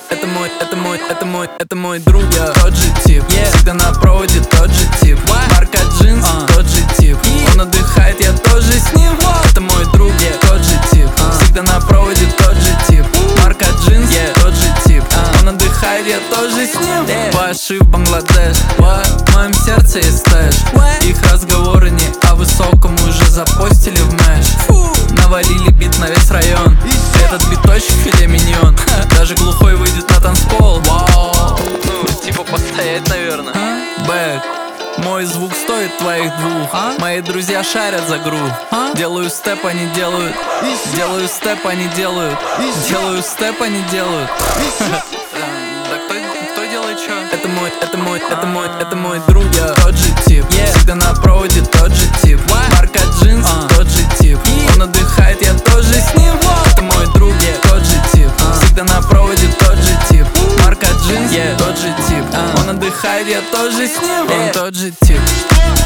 это мой друг. Я тот же тип, всегда на проводе тот же тип. Марка джинс, тот же тип. Он отдыхает, я тоже с ним. Это мой друг, тот же тип. Всегда на проводе тот же тип. Марка джинс, тот же тип. Он отдыхает, я тоже с ним. Паши в Бангладеш, в моем сердце есть стэш. Их разговоры не о высоком, уже запостили в мэш. Навалили бит на весь район. Этот биточек филе миньон. Даже глухой выйдет на танцпол. Вау, ну типа постоять, наверное. Бэк, мой звук стоит твоих двух. Мои друзья шарят за грув. Делаю степ, они делают. Делаю степ, они делают. Делаю степ, они делают. Да кто делает чё? Это мой друг. Я тот же тип, всегда на проводе тот же тип. Марка джинс, тот же тип. Он отдыхает, я тоже с ним. Это мой друг, тот же тип. Всегда на проводе тот же тип. Марка джинс, тот же тип. Он отдыхает, я тоже с ним. Он тот же тип.